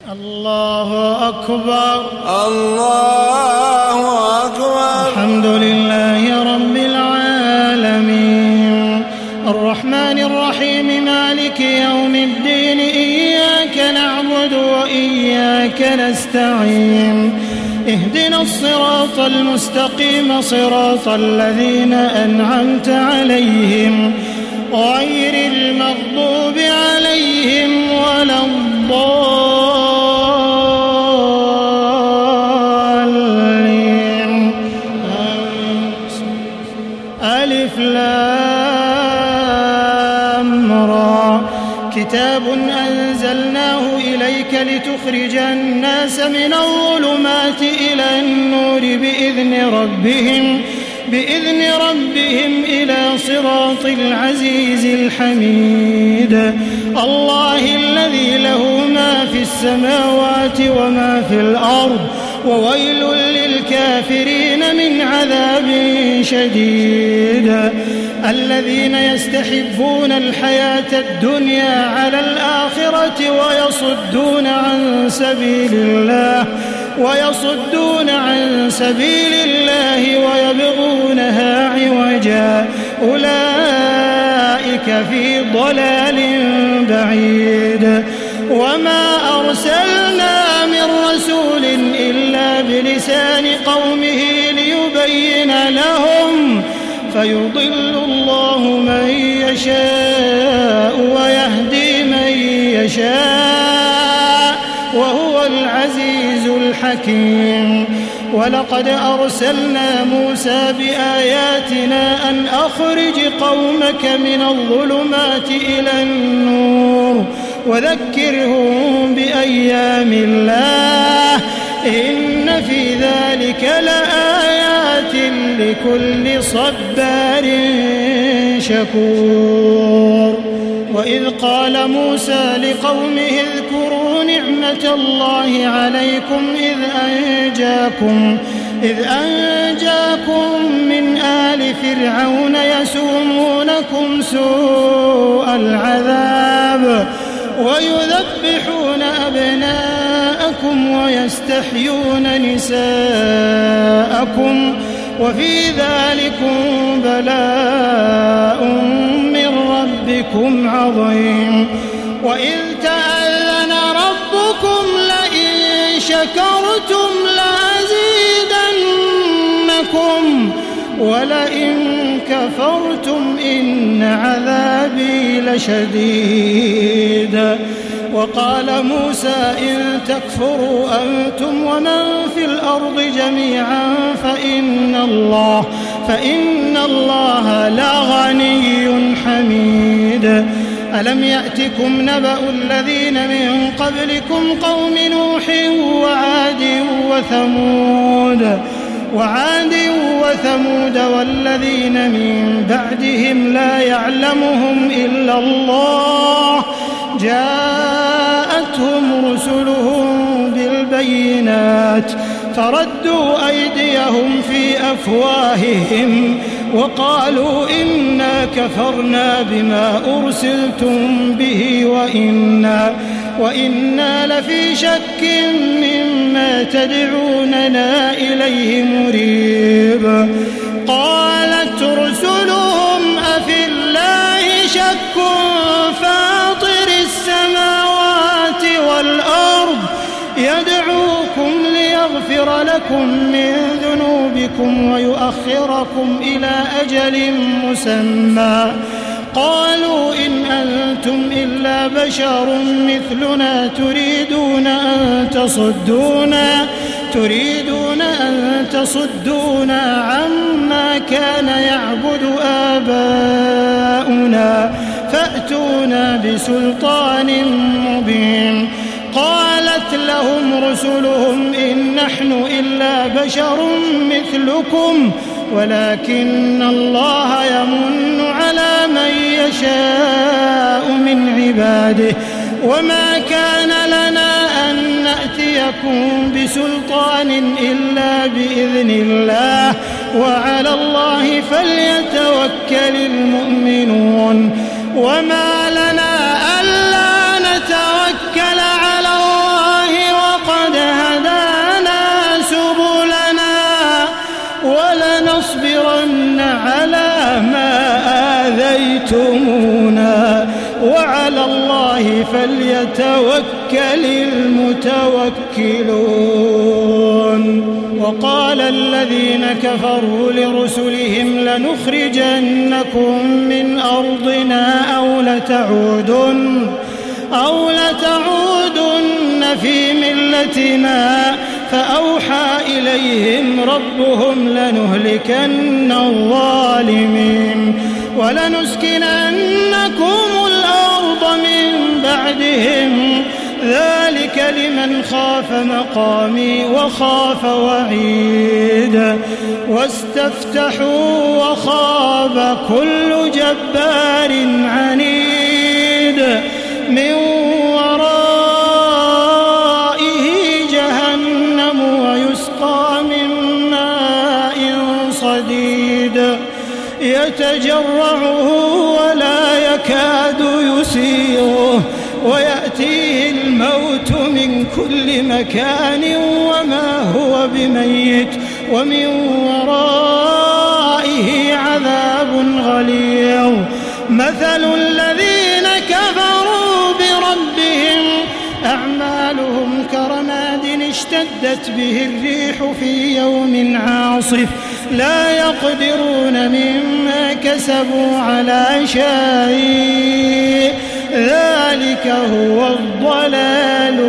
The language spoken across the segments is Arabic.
الله أكبر الله أكبر. الحمد لله رب العالمين الرحمن الرحيم مالك يوم الدين إياك نعبد وإياك نستعين اهدنا الصراط المستقيم صراط الذين أنعمت عليهم غير المغضوب عليهم ولا الضالين. ألف لام را كتاب أنزلناه إليك لتخرج الناس من الظلمات إلى النور بإذن ربهم إلى صراط العزيز الحميد الله الذي له ما في السماوات وما في الأرض وويل للكافرين من عذاب شديد الذين يستحبون الحياة الدنيا على الآخرة ويصدون عن سبيل الله ويبغونها عوجا أولئك في ضلال بعيد وما أرسلنا من رسول إلا بلسان قومه ليبين لهم فيضل الله من يشاء ويهدي من يشاء وهو العزيز الحكيم ولقد أرسلنا موسى بآياتنا أن أخرج قومك من الظلمات إلى النور وذكرهم بأيام الله إن في ذلك لآيات لكل صبار شكور وإذ قال موسى لقومه اذكروا نعمة الله عليكم إذ أنجاكم من آل فرعون يسومونكم سوء العذاب ويذبحون أبناءكم ويستحيون نساءكم وفي ذلكم بلاء من ربكم عظيم وإذ تأذن ربكم لئن شكرتم لأزيدنكم ولئن كفرتم إن عذابي لشديد وقال موسى إن تكفروا أنتم ومن في الأرض جميعا فإن الله لغني حميد ألم يأتكم نبأ الذين من قبلكم قوم نوح وعاد وثمود والذين من بعدهم لا يعلمهم إلا الله جاءتهم رسلهم بالبينات فردوا أيديهم في أفواههم وقالوا إنا كفرنا بما أرسلتم به وإنا لفي شك مما تدعوننا إليه مريب قالت رسلهم أفي الله شك فاطر السماوات والأرض يدعوكم ليغفر لكم من ذنوبكم ويؤخركم إلى أجل مسمى قالوا إن أنتم إلا بشر مثلنا تريدون أن تصدونا عما كان يعبد آباؤنا فأتونا بسلطان مبين قالت لهم رسلهم إن نحن إلا بشر مثلكم ولكن الله يمن على من يشاء من عباده وما كان لنا أن نأتيكم بسلطان إلا بإذن الله وعلى الله فليتوكل المؤمنون وما لنا ألا نتوكل على الله المتوكلون. وقال الذين كفروا لرسلهم لنخرجنكم من أرضنا أو لتعودن في ملتنا فأوحى إليهم ربهم لنهلكن الظالمين ولنسكننكم الأرض من بعدهم ذلك لمن خاف مقامي وخاف وعيد. واستفتحوا وخاب كل جبار عنيد من ورائه جهنم ويسقى من ماء صديد يتجرعه ولا يكاد يسيغه ويأتيه الموت من كل مكان وما هو بميت ومن ورائه عذاب غليظ. مثل الذين كفروا بربهم أعمالهم كرماد اشتدت به الريح في يوم عاصف لا يقدرون مما كسبوا على شيء ذلك هو الضلال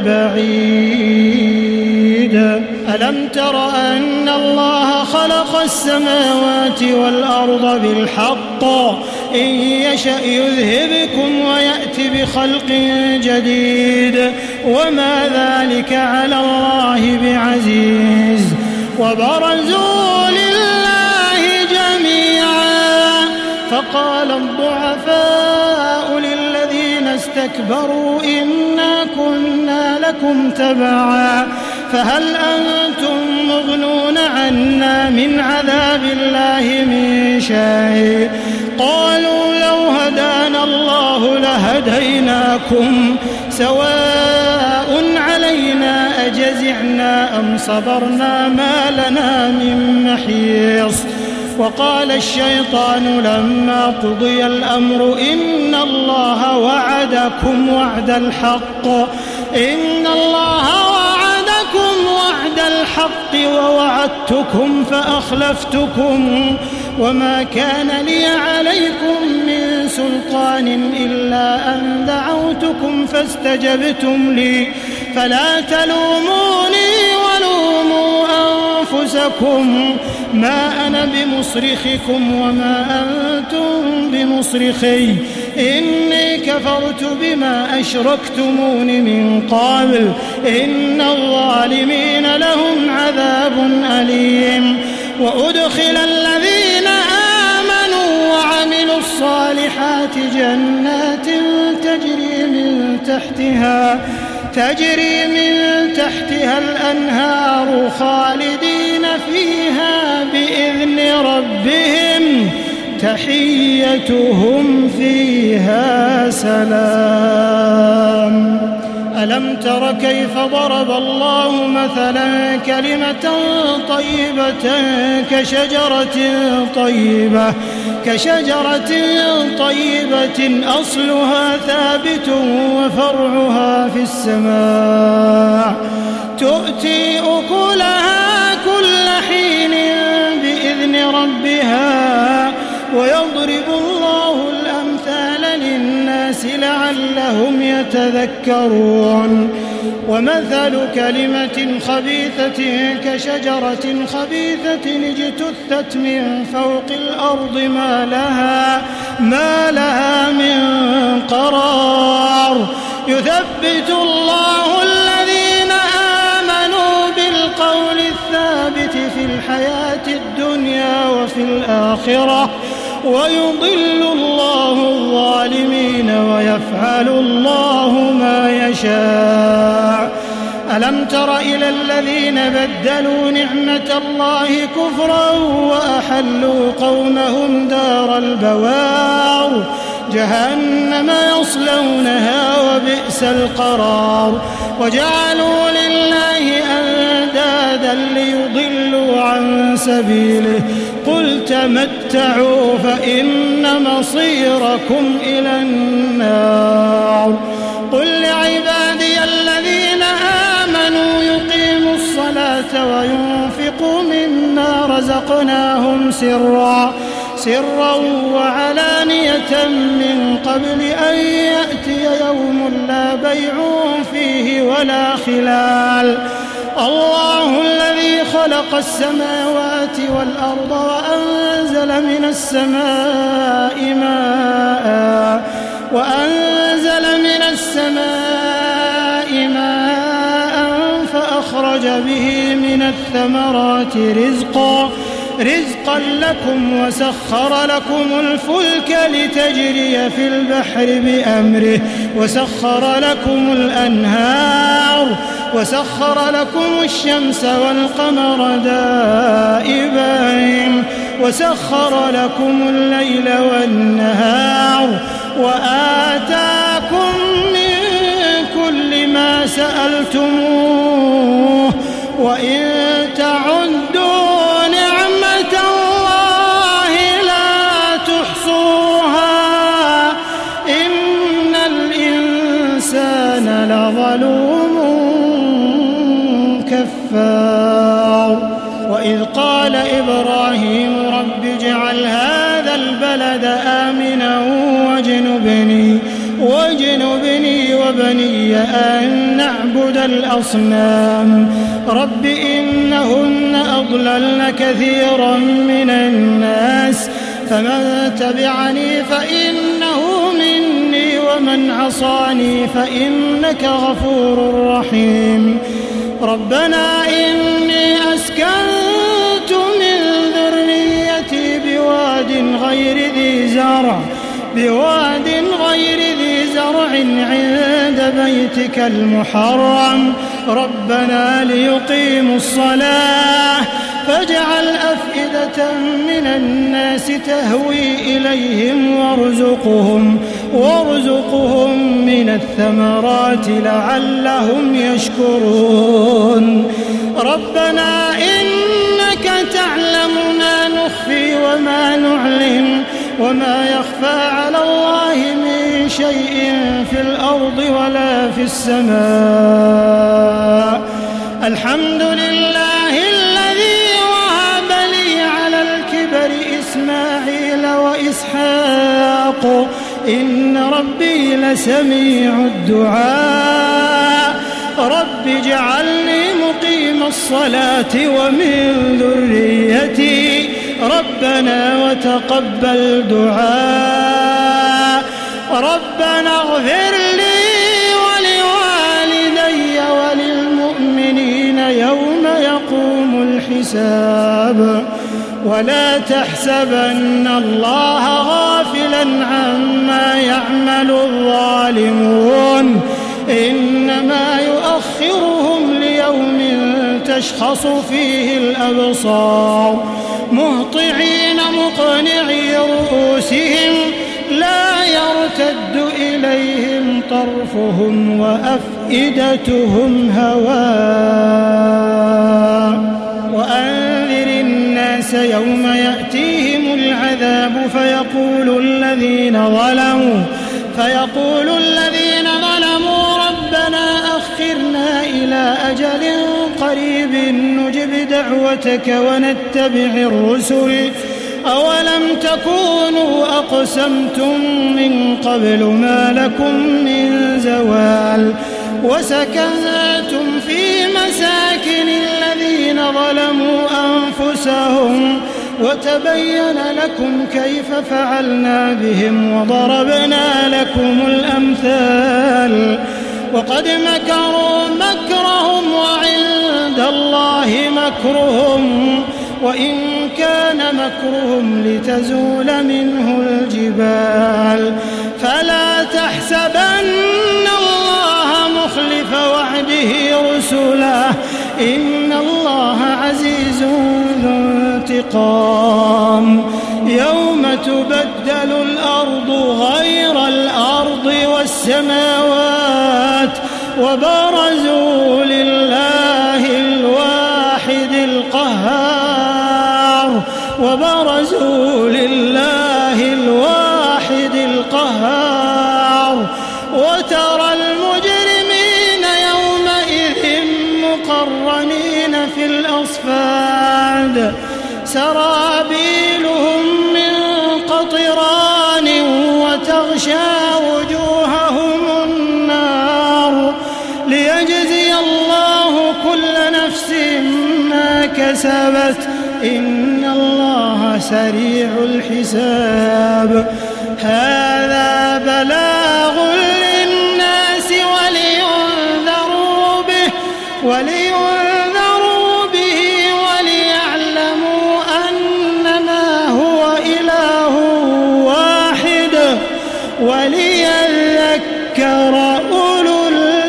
البعيد. ألم تر أن الله خلق السماوات والأرض بالحق إن يشأ يذهبكم ويأتي بخلق جديد وما ذلك على الله بعزيز. وبرزوا لله جميعا فقال الضعفاء للذين استكبروا إنا كنا لكم تبعا فهل أنتم مغنون عنا من عذاب الله من شيء قالوا لو هدانا الله لهديناكم سواء علينا أجزعنا أم صبرنا ما لنا من محيص. وقال الشيطان لما قضي الأمر إن الله وعدكم وعد الحق ووعدتكم فأخلفتكم وما كان لي عليكم من سلطان إلا أن دعوتكم فاستجبتم لي فلا تلوموني ولوموا أنفسكم ما أنا بمصرخكم وما أنتم بمصرخي إني كفرت بما أشركتمون من قبل إن الظالمين لهم عذاب أليم. وأدخل الذين آمنوا وعملوا الصالحات جنات تجري من تحتها الأنهار خالدين فيها بإذن ربهم تحيتهم فيها سلام. ألم تر كيف ضرب الله مثلا كلمة طيبة كشجرة طيبة أصلها ثابت وفرعها في السماء تؤتي أكلها كل حين بإذن ربها ويضرب الله الأمثال للناس لعلهم يتذكرون. ومثل كلمة خبيثة كشجرة خبيثة اجتثت من فوق الأرض ما لها من قرار يثبت الله الذين آمنوا بالقول الثابت في الحياة الدنيا وفي الآخرة ويضل الله الظالمين ويفعل الله ما يشاء. ألم تر إلى الذين بدلوا نعمة الله كفرا وأحلوا قومهم دار البوار جهنم يصلونها وبئس القرار وجعلوا لله أندادا ليضلوا عن سبيله قل تمتعوا فإن مصيركم إلى النار. قل لعبادي الذين آمنوا يقيموا الصلاة وينفقوا مما رزقناهم سرا وعلانية من قبل أن يأتي يوم لا بيع فيه ولا خلال. الله الذي خلق السماوات والأرض وأنزل من السماء ماء فأخرج به من الثمرات رزقا لكم وسخر لكم الفلك لتجري في البحر بأمره وسخر لكم الأنهار وسخر لكم الشمس والقمر دائبين وسخر لكم الليل والنهار وآتاكم من كل ما سألتموه وإن تعدوا نعمة الله لا تحصوها إن الإنسان لظلوم كفار. وإذ قال إبراهيم رب اجعل هذا البلد آمنا واجنبني وبني أن نعبد الأصنام رب إنهن أضللن كثيرا من الناس فمن تبعني فإنه مني ومن عصاني فإنك غفور رحيم. ربنا إني أسكنت من ذريتي بواد غير ذي زرع عند بيتك المحرم ربنا ليقيموا الصلاة فاجعل أفئدة من الناس تهوي إليهم وارزقهم من الثمرات لعلهم يشكرون. ربنا إنك تعلم ما نخفي وما نعلن وما يخفى على الله من شيء في الأرض ولا في السماء. الحمد لله الذي وهب لي على الكبر إسماعيل وإسحاق إن ربي لسميع الدعاء. رب اجعلني مقيم الصلاة ومن ذريتي ربنا وتقبل دعاء. ربنا اغفر لي ولوالدي وللمؤمنين يوم يقوم الحساب. ولا تحسبن الله غافلا عما يعمل الظالمون إنما يؤخرهم ليوم تشخص فيه الأبصار مهطعين مقنعي رؤوسهم لا يرتد إليهم طرفهم وأفئدتهم هواء. وأنذر الناس يوم يأتيهم العذاب فيقول الذين ظلموا ربنا أخرنا إلى أجل قريب نجب دعوتك ونتبع الرسل أولم تكونوا أقسمتم من قبل ما لكم من زوال وسكنتم في مساكن الذين ظلموا أنفسهم وتبين لكم كيف فعلنا بهم وضربنا لكم الأمثال. وقد مكروا مكرهم وعند الله مكرهم وإن كان مكرهم لتزول منه الجبال. فلا تحسبن الله مخلف وعده رسله إن الله عزيز ذو انتقام. يوم تبدل الأرض غير الأرض والسماوات وبرزوا لله الواحد القهار وترى بالأصفاد سرابيلهم من قطران وتغشى وجوههم النار ليجزي الله كل نفس ما كسبت إن الله سريع الحساب هذا بلاغ للناس ولينذروا به وليعلموا أنما هو إله واحد وليذكر أولو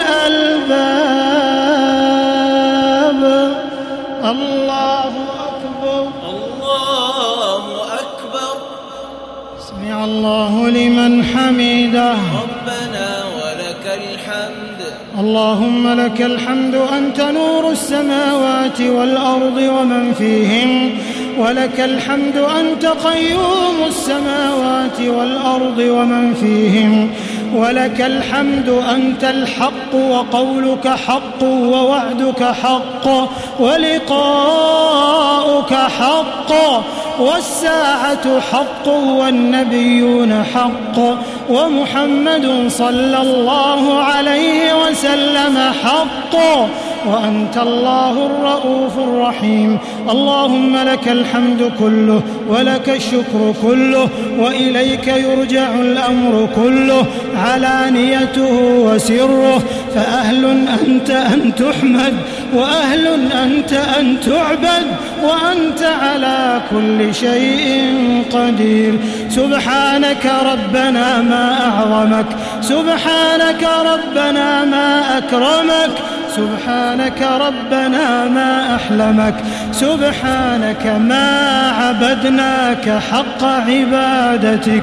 الألباب الله أكبر الله أكبر سمع الله لمن حمده ربنا ولك الحمد اللهم لك الحمد أنت نور السماوات والأرض ومن فيهن ولك الحمد أنت قيوم السماوات والأرض ومن فيهن ولك الحمد أنت الحق وقولك حق ووعدك حق ولقاؤك حق والساعة حق والنبيون حق ومحمد صلى الله عليه وسلم حق وأنت الله الرؤوف الرحيم اللهم لك الحمد كله ولك الشكر كله وإليك يرجع الأمر كله علانيته وسره فأهل أنت أن تحمد وأهل أنت أن تعبد وأنت على كل شيء قدير سبحانك ربنا ما أعظمك سبحانك ربنا ما أكرمك سبحانك ربنا ما أحلمك سبحانك ما عبدناك حق عبادتك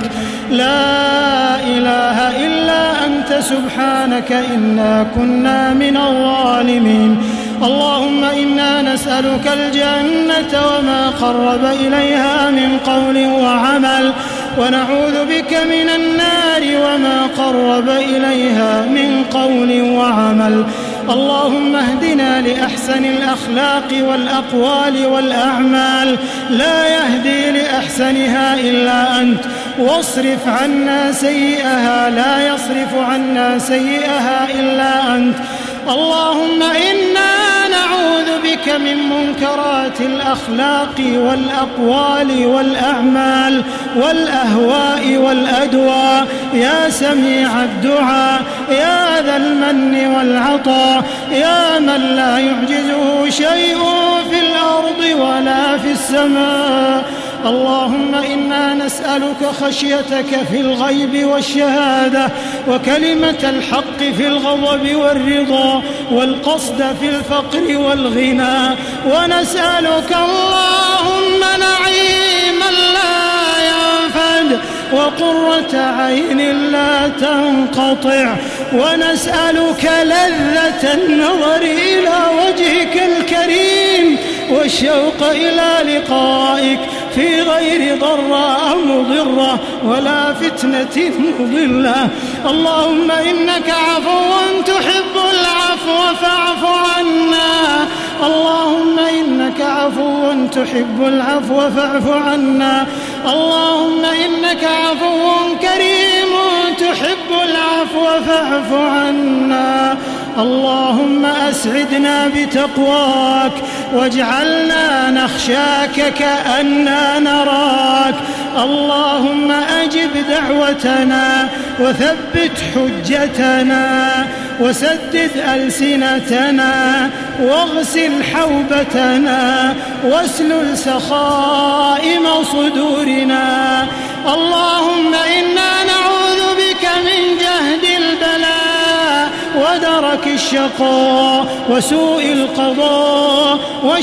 لا إله إلا أنت سبحانك إنا كنا من الظالمين اللهم إنا نسألك الجنة وما قرب إليها من قول وعمل ونعوذ بك من النار وما قرب إليها من قول وعمل اللهم اهدنا لأحسن الأخلاق والأقوال والأعمال لا يهدي لأحسنها إلا أنت واصرف عنا سيئها لا يصرف عنا سيئها إلا أنت اللهم إنا نعوذ بك من منكرات الأخلاق والأقوال والأعمال والأهواء والأدواء يا سميع الدعاء يا ذا المن والعطاء يا من لا يعجزه شيء في الأرض ولا في السماء اللهم إنا نسألك خشيتك في الغيب والشهادة وكلمة الحق في الغضب والرضا والقصد في الفقر والغنى ونسألك اللهم نعيما لا ينفد وقرة عين لا تنقطع ونسألك لذة النظر إلى وجهك الكريم والشوق إلى لقائك في غير ضراء مضرة ولا فتنة مضلة اللهم إنك عفو تحب العفو فاعف عنا اللهم إنك عفو تحب العفو فاعف عنا اللهم إنك عفو كريم تحب العفو فاعف عنا اللهم أسعدنا بتقواك واجعلنا نخشاك كأننا نراك اللهم أجب دعوتنا وثبت حجتنا وسدد ألسنتنا واغسل حوبتنا واسلل سخائم صدورنا اللهم إنا نعوذ بك من جهد البلاء ودرك الشقاء وسوء القضاء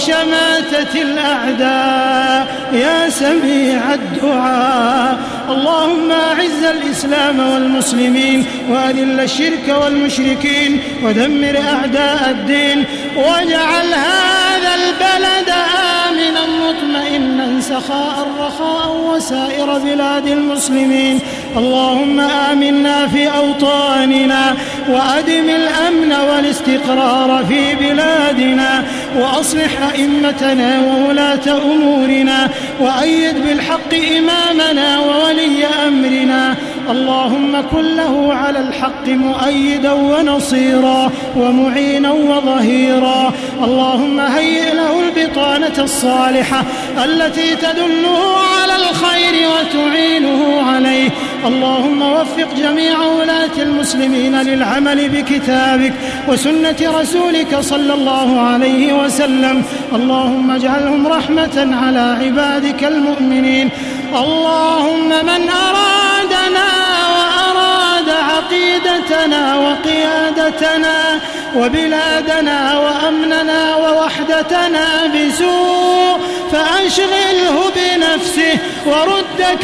وشماتة الأعداء يا سميع الدعاء اللهم أعز الإسلام والمسلمين وأذل الشرك والمشركين ودمر أعداء الدين واجعل هذا البلد آمنا مطمئنا سخاء رخاء وسائر بلاد المسلمين اللهم آمنا في أوطاننا وأدم الأمن والاستقرار في بلادنا وأصلح أئمتنا وولاة أمورنا وأيد بالحق إمامنا وولي أمرنا. اللهم كن له على الحق مؤيدا ونصيرا ومعينا وظهيرا. اللهم هيئ له البطانة الصالحة التي تدله على الخير وتعينه عليه. اللهم وفق جميع ولاة المسلمين للعمل بكتابك وسنة رسولك صلى الله عليه وسلم. اللهم اجعلهم رحمة على عبادك المؤمنين. اللهم من أرادنا وأراد عقيدتنا وقيادتنا وبلادنا وأمننا ووحدتنا بسوء فأشغله بنفسه ورد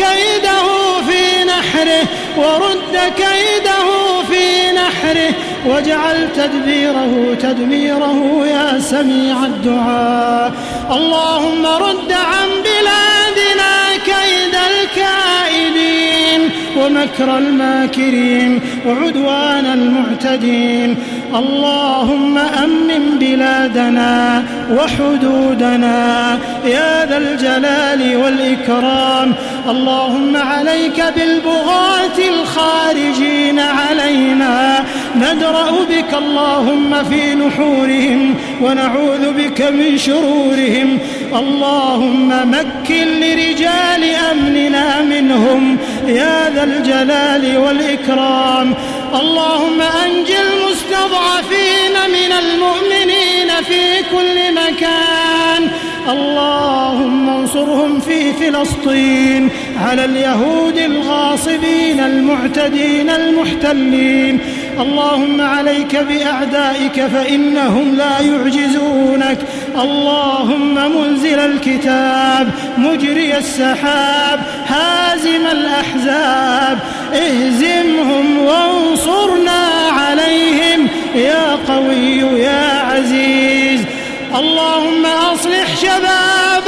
كيده في نحره واجعل تدبيره يا سميع الدعاء. اللهم رد عن بلادنا كيد الكائدين ومكر الماكرين وعدوان المعتدين. اللهم أمن بلادنا وحدودنا يا ذا الجلال والإكرام. اللهم عليك بالبغاة الخارجين علينا ندرأ بك اللهم في نحورهم ونعوذ بك من شرورهم. اللهم مكن لرجال أمننا منهم يا ذا الجلال والإكرام. اللهم أنج المستضعفين من المؤمنين في كل مكان. اللهم انصرهم في فلسطين على اليهود الغاصبين المعتدين المحتلين. اللهم عليك بأعدائك فإنهم لا يعجزونك. اللهم منزل الكتاب مجري السحاب هازم الأحزاب اهزمهم وانصرنا عليهم يا قوي يا عزيز. اللهم أصلح شباب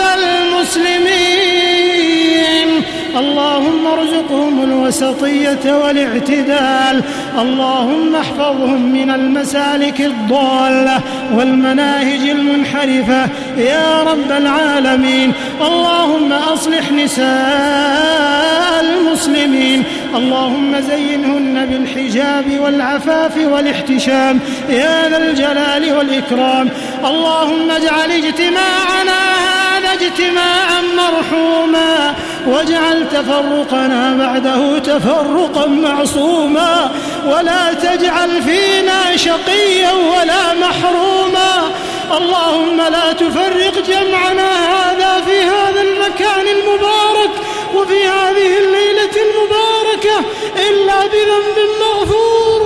المسلمين. اللهم ارزقهم الوسطية والاعتدال. اللهم احفظهم من المسالك الضالة والمناهج المنحرفة يا رب العالمين. اللهم أصلح نساء المسلمين. اللهم زينهن بالحجاب والعفاف والاحتشام يا ذا الجلال والإكرام. اللهم اجعل اجتماعنا هذا اجتماعا مرحوما واجعل تفرقنا بعده تفرقا معصوما ولا تجعل فينا شقيا ولا محروما. اللهم لا تفرق جمعنا هذا في هذا المكان المبارك وفي هذه الليلة المباركة إلا بذنب مغفور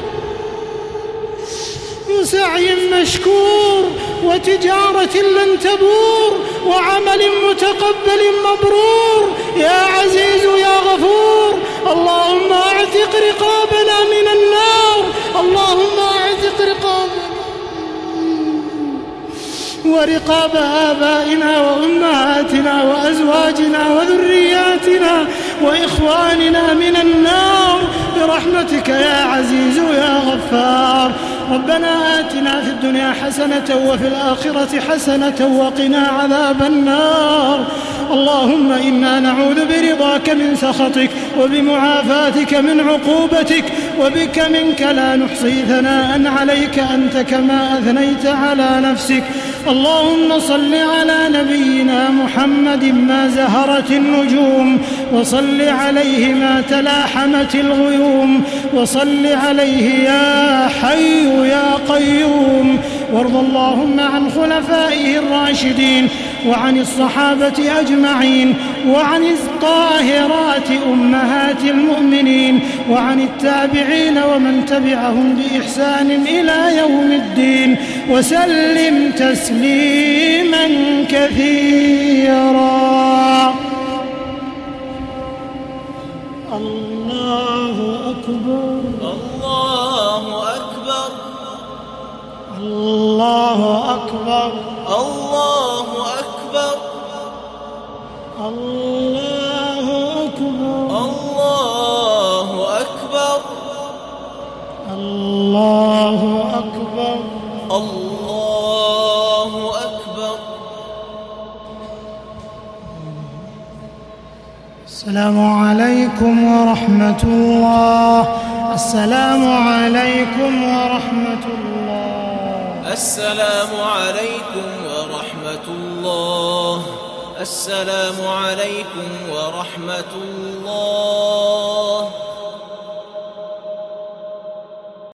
وسعي مشكور وتجارة لن تبور وعمل متقبل مبرور يا عزيز يا غفور. اللهم اعتق رقابنا من النار. اللهم اعتق رقابنا ورقاب آبائنا وأمهاتنا وأزواجنا وذرياتنا وإخواننا من النار برحمتك يا عزيز يا غفار. ربنا آتنا في الدنيا حسنة وفي الآخرة حسنة وقنا عذاب النار. اللهم إنا نعوذ برضاك من سخطك وبمعافاتك من عقوبتك وبك منك لا نحصي ثناء عليك أنت كما أثنيت على نفسك. اللهم صل على نبينا محمد ما زهرت النجوم وصل عليه ما تلاحمت الغيوم وصل عليه يا حي يا قيوم. وارض اللهم عن خلفائه الراشدين وعن الصحابة أجمعين وعن الطاهرات أمهات المؤمنين وعن التابعين ومن تبعهم بإحسان إلى يوم الدين وسلم تسليما كثيرا. الله أكبر الله أكبر الله أكبر الله أكبر الله أكبر الله الله أكبر. الله أكبر. السلام عليكم ورحمة الله. السلام عليكم ورحمة الله. السلام عليكم ورحمة الله. السلام عليكم ورحمة الله.